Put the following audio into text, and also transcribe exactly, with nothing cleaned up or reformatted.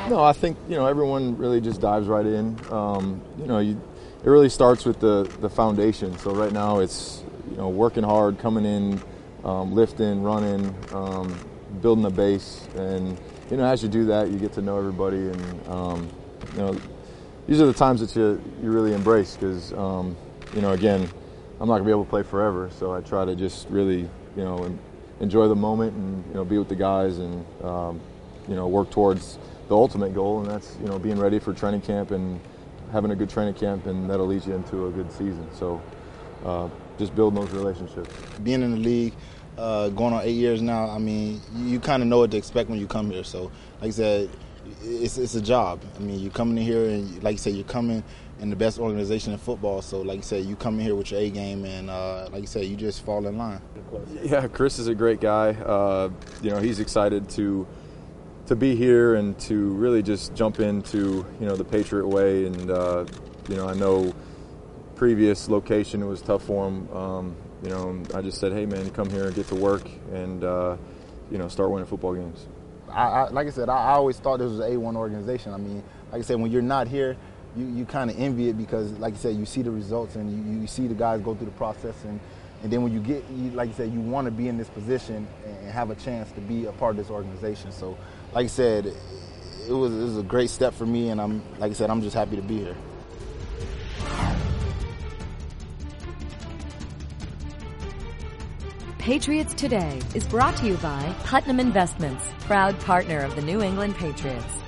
No, I think, you know, everyone really just dives right in. Um, you know, you, it really starts with the, the foundation. So right now it's, you know, working hard, coming in, um, lifting, running, um, building a base. And, you know, as you do that, you get to know everybody. And, um, you know, these are the times that you, you really embrace because, um, you know, again, I'm not going to be able to play forever. So I try to just really, you know, enjoy the moment and, you know, be with the guys and, um, you know, work towards the ultimate goal, and that's, you know, being ready for training camp and having a good training camp, and that'll lead you into a good season. So uh, just building those relationships. Being in the league, uh, going on eight years now, I mean, you, you kind of know what to expect when you come here. So, like I said, it's, it's a job. I mean, you're coming in here, and like you said, you're coming in the best organization in football. So, like you said, you come in here with your A game, and uh, like you said, you just fall in line. Yeah, Chris is a great guy. Uh, you know, he's excited to to be here and to really just jump into, you know, the Patriot way. And, uh, you know, I know previous location, it was tough for him. Um, you know, I just said, hey, man, come here and get to work and, uh, you know, start winning football games. I, I, like I said, I, I always thought this was an A one organization. I mean, like I said, when you're not here, you, you kind of envy it because, like I said, you see the results and you, you see the guys go through the process. And, and then when you get, you, like I said, you want to be in this position and have a chance to be a part of this organization. So, like I said, it was, it was a great step for me, and I'm, like I said, I'm just happy to be here. Patriots Today is brought to you by Putnam Investments, proud partner of the New England Patriots.